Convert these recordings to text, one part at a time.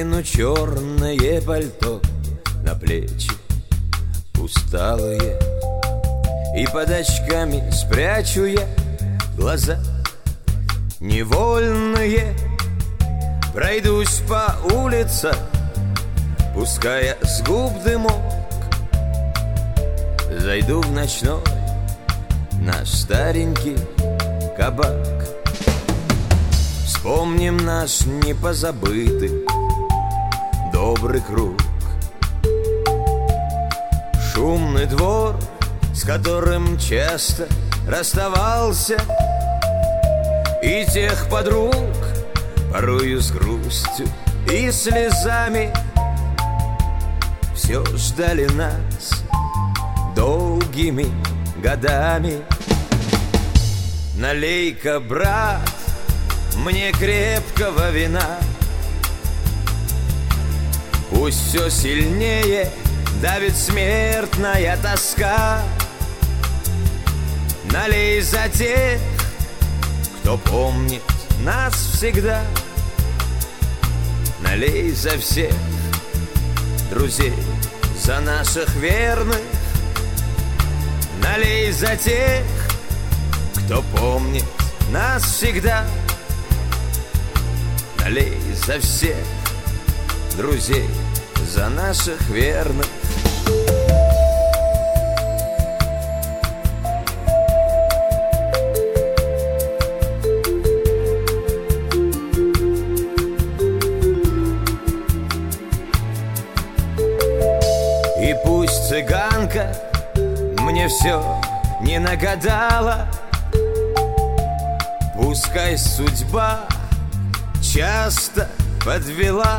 Накину черное пальто на плечи усталые, и под очками спрячу я глаза невольные. Пройдусь по улице, пуская с губ дымок. Зайду в ночной наш старенький кабак. Вспомним наш непозабытый добрый круг, шумный двор, с которым часто расставался, и тех подруг, порою с грустью и слезами, все ждали нас долгими годами. Налей-ка, брат, мне крепкого вина, пусть все сильнее давит смертная тоска. Налей за тех, кто помнит нас всегда. Налей за всех друзей, за наших верных. Налей за тех, кто помнит нас всегда. Налей за всех друзей, за наших верных. И пусть цыганка мне все не нагадала, пускай судьба часто подвела,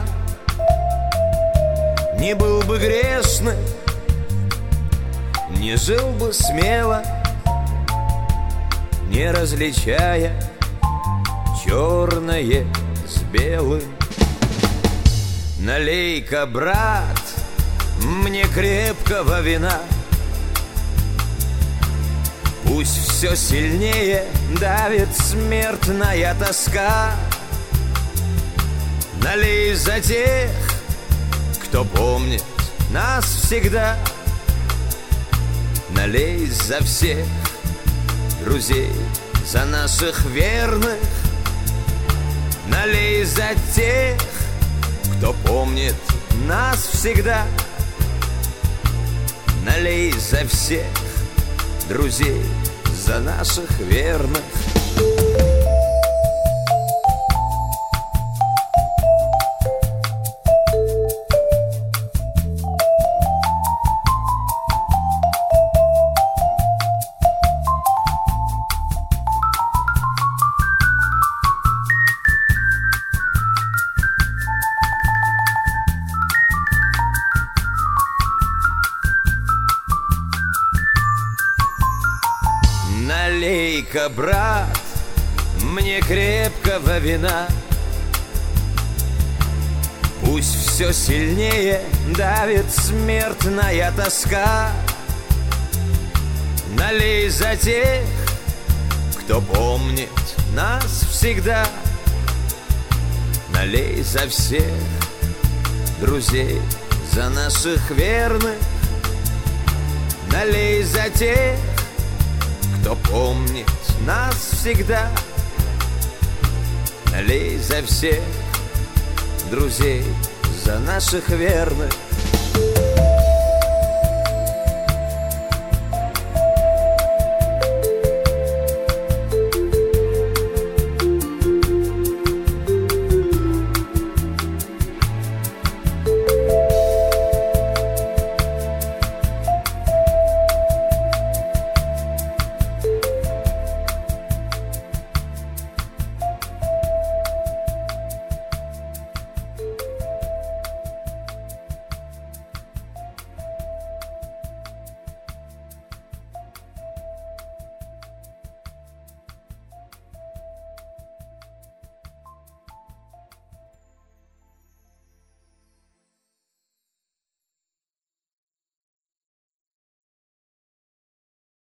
не был бы грешным, не жил бы смело, не различая черное с белым. Налей-ка, брат, мне крепкого вина, пусть все сильнее давит смертная тоска. Налей за тех, кто помнит нас всегда. Налей за всех друзей, за наших верных. Налей за тех, кто помнит нас всегда. Налей за всех друзей, за наших верных. Налей-ка, брат, мне крепкого вина, пусть все сильнее давит смертная тоска. Налей за тех, кто помнит нас всегда. Налей за всех друзей, за наших верных. Налей за тех, кто помнит нас всегда. Налей за всех друзей, за наших верных.